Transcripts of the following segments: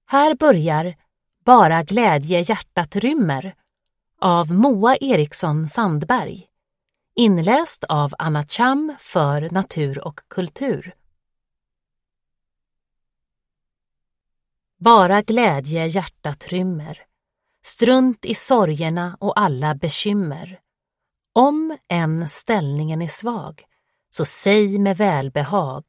Här börjar Bara glädje hjärtat rymmer av Moa Eriksson Sandberg. Inläst av Anna Cham för Natur och kultur. Bara glädje hjärtat rymmer, strunt i sorgerna och alla bekymmer. Om än ställningen är svag, så säg med välbehag: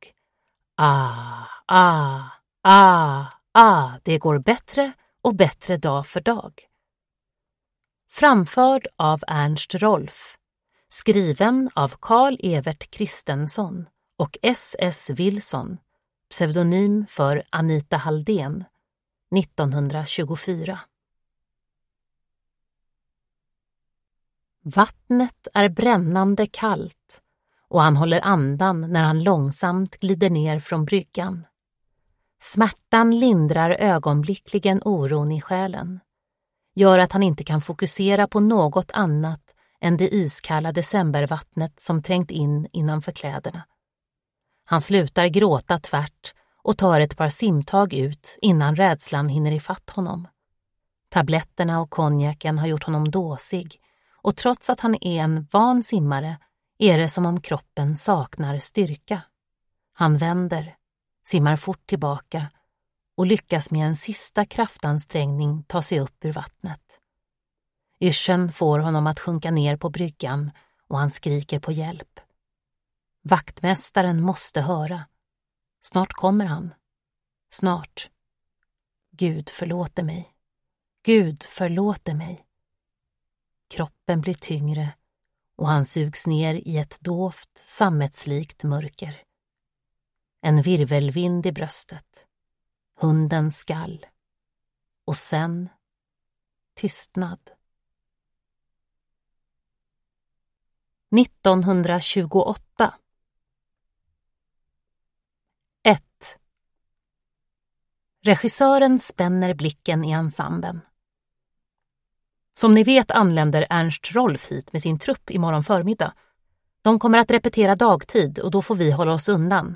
det går bättre och bättre dag för dag. Framförd av Ernst Rolf. Skriven av Carl Evert Kristensson och S.S. Wilson, pseudonym för Anita Halldén, 1924. Vattnet är brännande kallt och han håller andan när han långsamt glider ner från bryggan. Smärtan lindrar ögonblickligen oron i själen, gör att han inte kan fokusera på något annat än det iskalla decembervattnet som trängt in innanför kläderna. Han slutar gråta tvärt och tar ett par simtag ut innan rädslan hinner ifatt honom. Tabletterna och konjaken har gjort honom dåsig, och trots att han är en van simmare är det som om kroppen saknar styrka. Han vänder, simmar fort tillbaka och lyckas med en sista kraftansträngning ta sig upp ur vattnet. Yrseln får honom att sjunka ner på bryggan och han skriker på hjälp. Vaktmästaren måste höra. Snart kommer han. Snart. Gud förlåter mig. Gud förlåter mig. Kroppen blir tyngre och han sugs ner i ett dovt, sammetslikt mörker. En virvelvind i bröstet. Hundens skall. Och sen tystnad. 1928. 1. Regissören spänner blicken i ensemblen. Som ni vet anländer Ernst Rolf hit med sin trupp imorgon förmiddag. De kommer att repetera dagtid och då får vi hålla oss undan.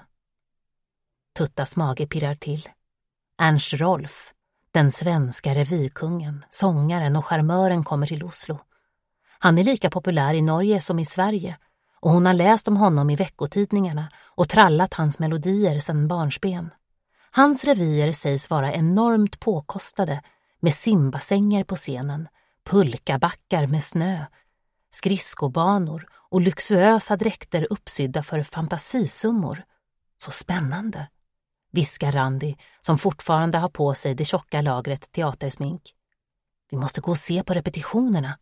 Tuttas mage pirrar till. Ernst Rolf, den svenska revykungen, sångaren och charmören, kommer till Oslo. Han är lika populär i Norge som i Sverige och hon har läst om honom i veckotidningarna och trallat hans melodier sedan barnsben. Hans revyer sägs vara enormt påkostade med simbassänger på scenen, pulkabackar med snö, skridskobanor och luxuösa dräkter uppsydda för fantasisummor. Så spännande, viskar Randi som fortfarande har på sig det tjocka lagret teatersmink. Vi måste gå och se på repetitionerna.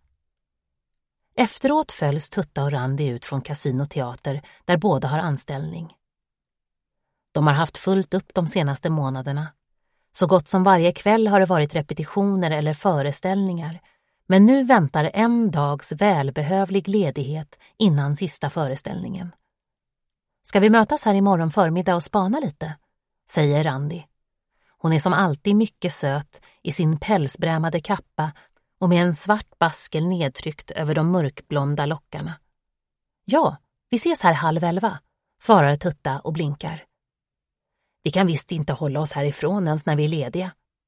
Efteråt följs Tutta och Randi ut från Casino Teater där båda har anställning. De har haft fullt upp de senaste månaderna. Så gott som varje kväll har det varit repetitioner eller föreställningar, men nu väntar en dags välbehövlig ledighet innan sista föreställningen. Ska vi mötas här imorgon förmiddag och spana lite? Säger Randi. Hon är som alltid mycket söt i sin pälsbrämade kappa och med en svart baskel nedtryckt över de mörkblonda lockarna. Ja, vi ses här 10:30, svarar Tutta och blinkar. Vi kan visst inte hålla oss härifrån ens när vi är lediga.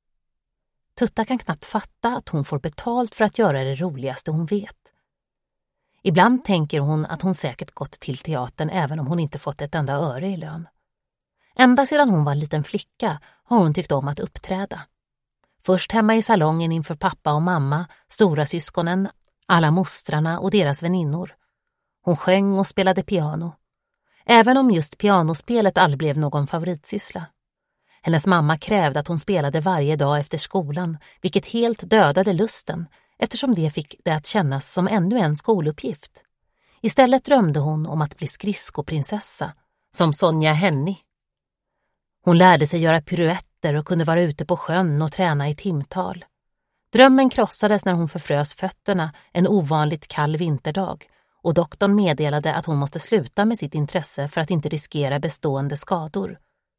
Tutta kan knappt fatta att hon får betalt för att göra det roligaste hon vet. Ibland tänker hon att hon säkert gått till teatern även om hon inte fått ett enda öre i lön. Ända sedan hon var en liten flicka har hon tyckt om att uppträda. Först hemma i salongen inför pappa och mamma, stora syskonen, alla mostrarna och deras väninnor. Hon sjöng och spelade piano. Även om just pianospelet aldrig blev någon favoritsyssla. Hennes mamma krävde att hon spelade varje dag efter skolan, vilket helt dödade lusten eftersom det fick det att kännas som ännu en skoluppgift. Istället drömde hon om att bli skridskoprinsessa, som Sonja Henny. Hon lärde sig göra piruetter och kunde vara ute på sjön och träna i timtal. Drömmen krossades när hon förfrös fötterna en ovanligt kall vinterdag och doktorn meddelade att hon måste sluta med sitt intresse för att inte riskera bestående skador.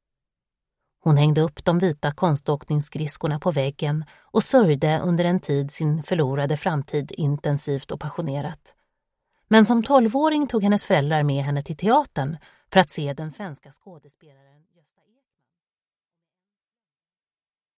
Hon hängde upp de vita konståkningsskridskorna på väggen och sörjde under en tid sin förlorade framtid intensivt och passionerat. Men som 12-åring tog hennes föräldrar med henne till teatern för att se den svenska skådespelaren Gösta